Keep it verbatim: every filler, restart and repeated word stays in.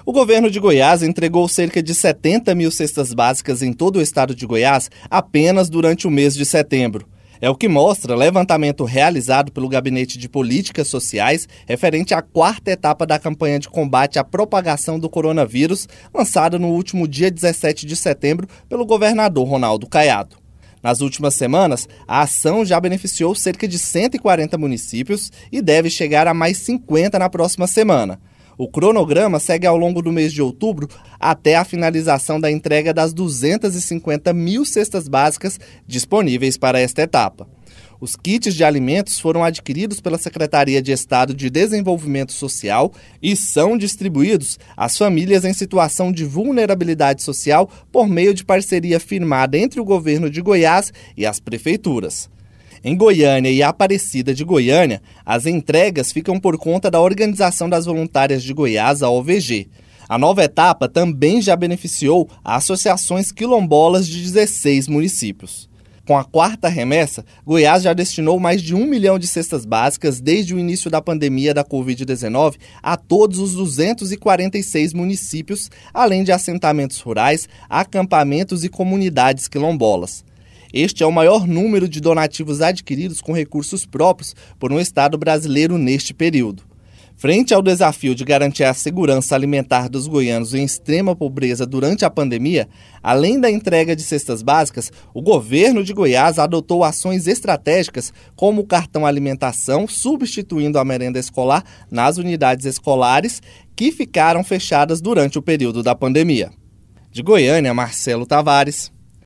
O governo de Goiás entregou cerca de setenta mil cestas básicas em todo o estado de Goiás apenas durante o mês de setembro. É o que mostra levantamento realizado pelo Gabinete de Políticas Sociais referente à quarta etapa da campanha de combate à propagação do coronavírus, lançada no último dia dezessete de setembro pelo governador Ronaldo Caiado. Nas últimas semanas, a ação já beneficiou cerca de cento e quarenta municípios e deve chegar a mais cinquenta na próxima semana. O cronograma segue ao longo do mês de outubro até a finalização da entrega das duzentas e cinquenta mil cestas básicas disponíveis para esta etapa. Os kits de alimentos foram adquiridos pela Secretaria de Estado de Desenvolvimento Social e são distribuídos às famílias em situação de vulnerabilidade social por meio de parceria firmada entre o governo de Goiás e as prefeituras. Em Goiânia e Aparecida de Goiânia, as entregas ficam por conta da Organização das Voluntárias de Goiás, a O V G. A nova etapa também já beneficiou associações quilombolas de dezesseis municípios. Com a quarta remessa, Goiás já destinou mais de um milhão de cestas básicas desde o início da pandemia da covid dezenove a todos os duzentos e quarenta e seis municípios, além de assentamentos rurais, acampamentos e comunidades quilombolas. Este é o maior número de donativos adquiridos com recursos próprios por um estado brasileiro neste período. Frente ao desafio de garantir a segurança alimentar dos goianos em extrema pobreza durante a pandemia, além da entrega de cestas básicas, o governo de Goiás adotou ações estratégicas como o cartão alimentação, substituindo a merenda escolar nas unidades escolares que ficaram fechadas durante o período da pandemia. De Goiânia, Marcelo Tavares.